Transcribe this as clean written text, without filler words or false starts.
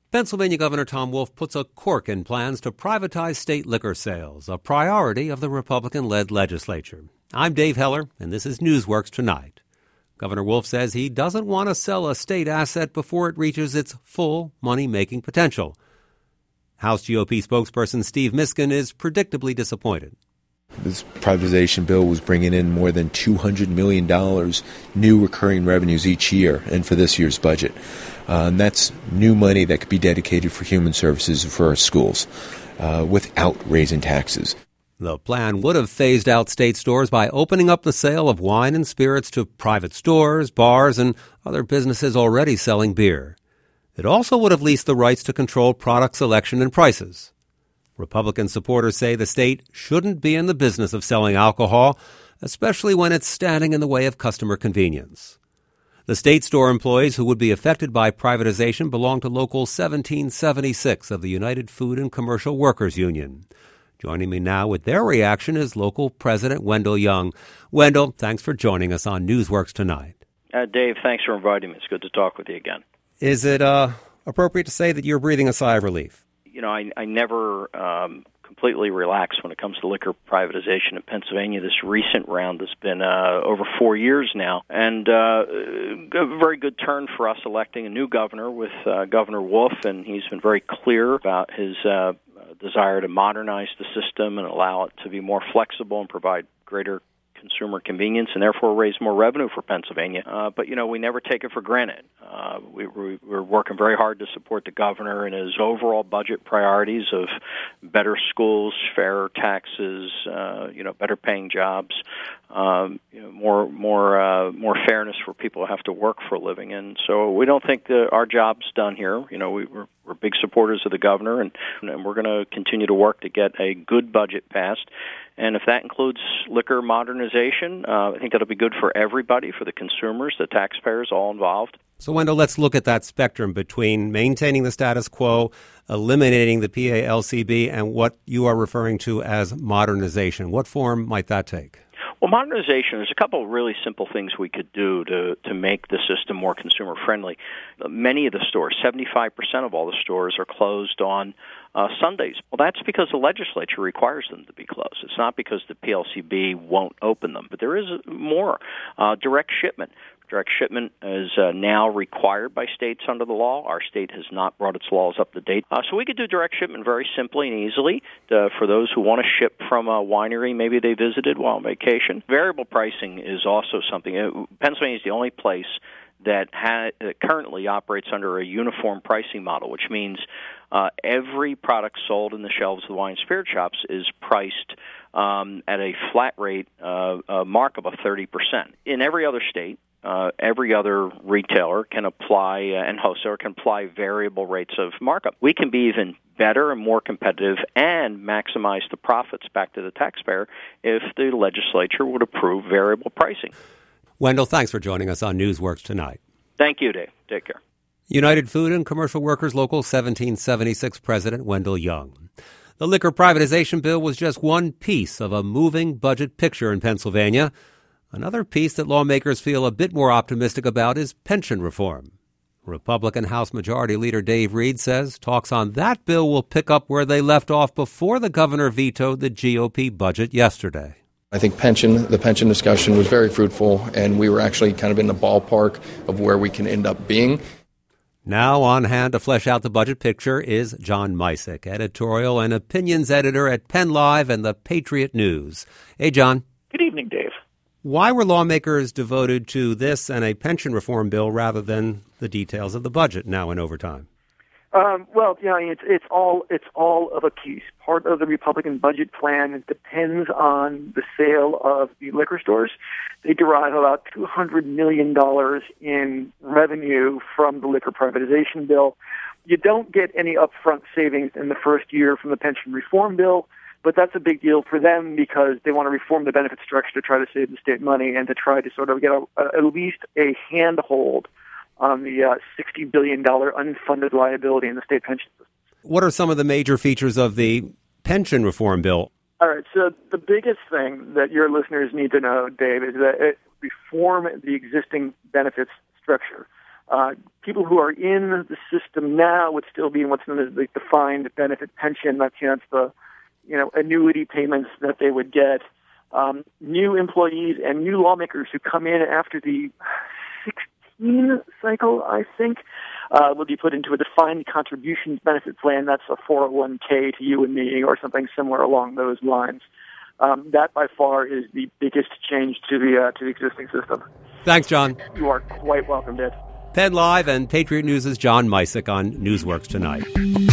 Pennsylvania Governor Tom Wolf puts a cork in plans to privatize state liquor sales, a priority of the Republican-led legislature. I'm Dave Heller, and this is Newsworks Tonight. Governor Wolf says he doesn't want to sell a state asset before it reaches its full money-making potential. House GOP spokesperson Steve Miskin is predictably disappointed. This privatization bill was bringing in more than $200 million new recurring revenues each year and for this year's budget. And that's new money that could be dedicated for human services for our schools without raising taxes. The plan would have phased out state stores by opening up the sale of wine and spirits to private stores, bars, and other businesses already selling beer. It also would have leased the rights to control product selection and prices. Republican supporters say the state shouldn't be in the business of selling alcohol, especially when it's standing in the way of customer convenience. The state store employees who would be affected by privatization belong to Local 1776 of the United Food and Commercial Workers Union. Joining me now with their reaction is local President Wendell Young. Wendell, thanks for joining us on Newsworks Tonight. Dave, thanks for inviting me. It's good to talk with you again. Is it appropriate to say that you're breathing a sigh of relief? You know, I never completely relax when it comes to liquor privatization in Pennsylvania. This recent round has been over 4 years now, and a very good turn for us electing a new governor with Governor Wolf, and he's been very clear about his desire to modernize the system and allow it to be more flexible and provide greater consumer convenience and therefore raise more revenue for Pennsylvania. But, you know, we never take it for granted. We're working very hard to support the governor in his overall budget priorities of better schools, fairer taxes, better paying jobs, more fairness for people who have to work for a living. And so we don't think that our job's done here. You know, we're big supporters of the governor, and we're going to continue to work to get a good budget passed. And if that includes liquor modernization, I think that'll be good for everybody, for the consumers, the taxpayers, all involved. So, Wendell, let's look at that spectrum between maintaining the status quo, eliminating the PALCB, and what you are referring to as modernization. What form might that take? Well, modernization, there's a couple of really simple things we could do to make the system more consumer-friendly. Many of the stores, 75% of all the stores, are closed on Sundays. Well, that's because the legislature requires them to be closed. It's not because the PLCB won't open them. But there is more. Direct shipment. Direct shipment is now required by states under the law. Our state has not brought its laws up to date. So we could do direct shipment very simply and easily for those who want to ship from a winery maybe they visited while on vacation. Variable pricing is also something. Pennsylvania is the only place that currently operates under a uniform pricing model, which means every product sold in the shelves of the wine and spirit shops is priced at a flat rate markup of 30%. In every other state, every other retailer can apply and wholesaler can apply variable rates of markup. We can be even better and more competitive and maximize the profits back to the taxpayer if the legislature would approve variable pricing. Wendell, thanks for joining us on Newsworks Tonight. Thank you, Dave. Take care. United Food and Commercial Workers Local 1776 President Wendell Young. The liquor privatization bill was just one piece of a moving budget picture in Pennsylvania. Another piece that lawmakers feel a bit more optimistic about is pension reform. Republican House Majority Leader Dave Reed says talks on that bill will pick up where they left off before the governor vetoed the GOP budget yesterday. I think the pension discussion was very fruitful, and we were actually kind of in the ballpark of where we can end up being. Now on hand to flesh out the budget picture is John Misick, editorial and opinions editor at Penn Live and the Patriot News. Hey, John. Good evening, Dave. Why were lawmakers devoted to this and a pension reform bill rather than the details of the budget now in overtime? It's all of a piece. Part of the Republican budget plan depends on the sale of the liquor stores. They derive about $200 million in revenue from the liquor privatization bill. You don't get any upfront savings in the first year from the pension reform bill, but that's a big deal for them because they want to reform the benefit structure to try to save the state money and to try to sort of get at least a handhold on the $60 billion unfunded liability in the state pension system. What are some of the major features of the pension reform bill? All right, so the biggest thing that your listeners need to know, Dave, is that it reform the existing benefits structure. People who are in the system now would still be in what's known as the defined benefit pension. That's the annuity payments that they would get. New employees and new lawmakers who come in after the 16 cycle, I think, will be put into a defined contributions benefit plan. That's a 401k to you and me, or something similar along those lines. That by far is the biggest change to the existing system. Thanks, John. You are quite welcome, Dave. Penn Live and Patriot News' John Misick on Newsworks Tonight.